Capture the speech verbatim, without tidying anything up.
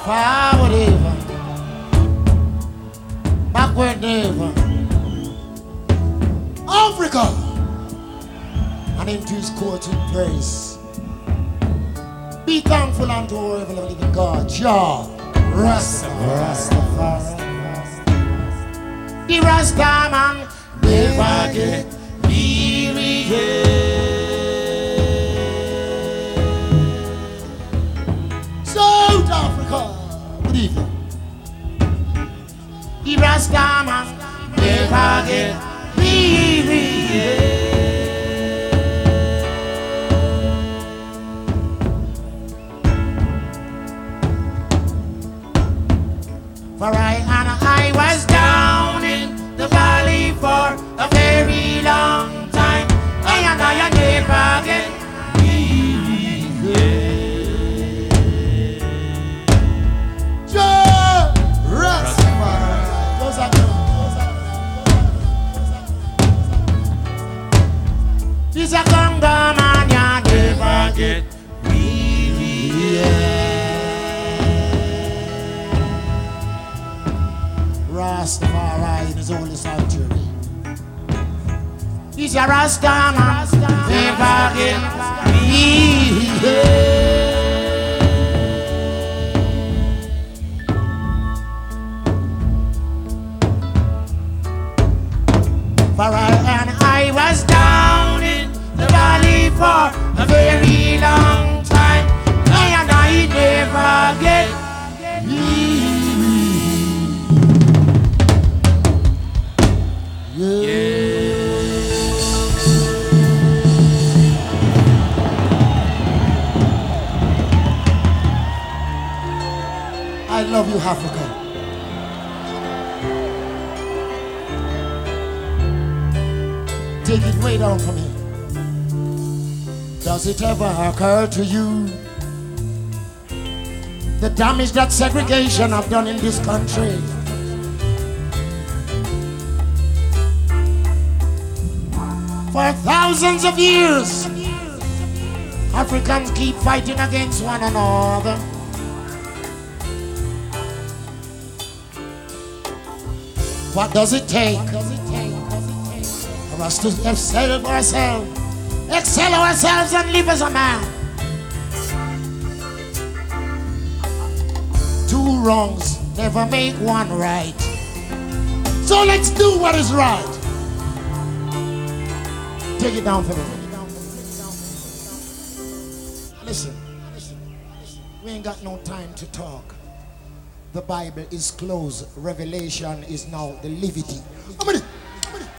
Forward ever, backward never. Africa, and into his court in praise. Be thankful unto our ever living God, Jah Rastafari. The Rasta man never get weary. South Africa, good evening. The Rasta man never get weary. For I and I was down in the valley for a very long time. I and I never get weary. Jah Rastafari. Those are good. This a Congo man, you never get weary. Rastafari in his holy sanctuary. He's a Rasta man, never get weary. For I and I was down in the valley for a very long time. I and I never get weary. Yeah. I love you, Africa. Take it way down from here. Does it ever occur to you the damage that segregation have done in this country? For thousands of years, Africans keep fighting against one another. What does it take for us to excel ourselves, excel ourselves and live as a man? Two wrongs never make one right. So let's do what is right. Take it down for me. Listen, we ain't got no time to talk. The Bible is closed. Revelation is now the livity.